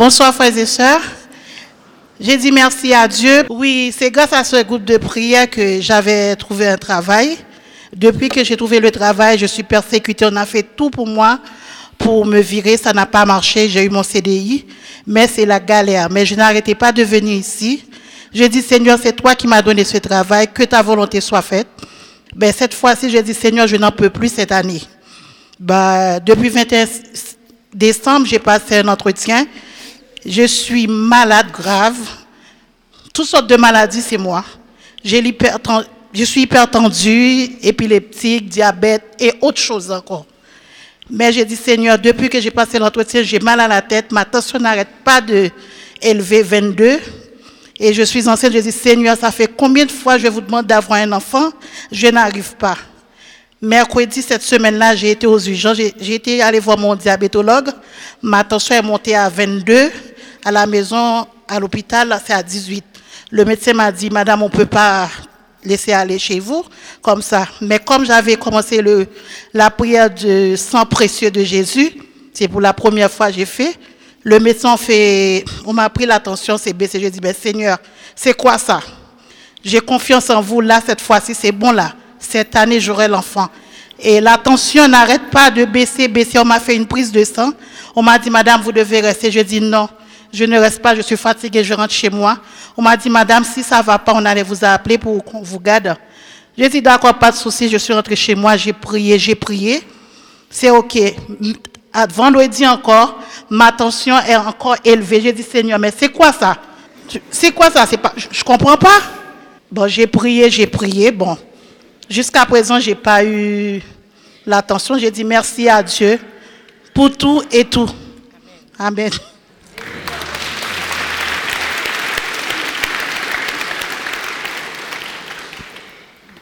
Bonsoir frères et sœurs. J'ai dit merci à Dieu. Oui, c'est grâce à ce groupe de prière que j'avais trouvé un travail. Depuis que j'ai trouvé le travail, je suis persécutée. On a fait tout pour moi, pour me virer. Ça n'a pas marché. J'ai eu mon CDI, mais c'est la galère. Mais je n'arrêtais pas de venir ici. J'ai dit, Seigneur, c'est toi qui m'as donné ce travail. Que ta volonté soit faite. Ben, cette fois-ci, j'ai dit, Seigneur, je n'en peux plus cette année. Depuis 21 décembre, j'ai passé un entretien. Je suis malade grave. Toutes sortes de maladies, c'est moi. Je suis hypertendue, épileptique, diabète et autre chose encore. Mais j'ai dit, Seigneur, depuis que j'ai passé l'entretien, j'ai mal à la tête. Ma tension n'arrête pas d'élever 22. Et je suis enceinte. J'ai dit, Seigneur, ça fait combien de fois je vous demande d'avoir un enfant? Je n'arrive pas. Mercredi, cette semaine-là, j'ai été aux urgences. J'ai été aller voir mon diabétologue. Ma tension est montée à 22. À la maison, à l'hôpital, c'est à 18. Le médecin m'a dit, Madame, on ne peut pas laisser aller chez vous comme ça. Mais comme j'avais commencé la prière de sang précieux de Jésus, c'est pour la première fois que j'ai fait, le médecin on m'a pris la tension, c'est baissé. J'ai dit, ben, Seigneur, c'est quoi ça? J'ai confiance en vous, là, cette fois-ci, c'est bon, là. Cette année, j'aurai l'enfant. Et la tension n'arrête pas de baisser. On m'a fait une prise de sang. On m'a dit, Madame, vous devez rester. Je dis, non, je ne reste pas, je suis fatiguée, je rentre chez moi. On m'a dit, Madame, si ça ne va pas, on allait vous appeler pour qu'on vous garde. J'ai dit, d'accord, pas de souci. Je suis rentrée chez moi, j'ai prié. C'est OK. Vendredi encore, ma tension est encore élevée. J'ai dit, Seigneur, mais c'est quoi ça? C'est quoi ça? Je ne comprends pas. Bon, j'ai prié. Bon. Jusqu'à présent, je n'ai pas eu l'attention. J'ai dit merci à Dieu pour tout et tout. Amen.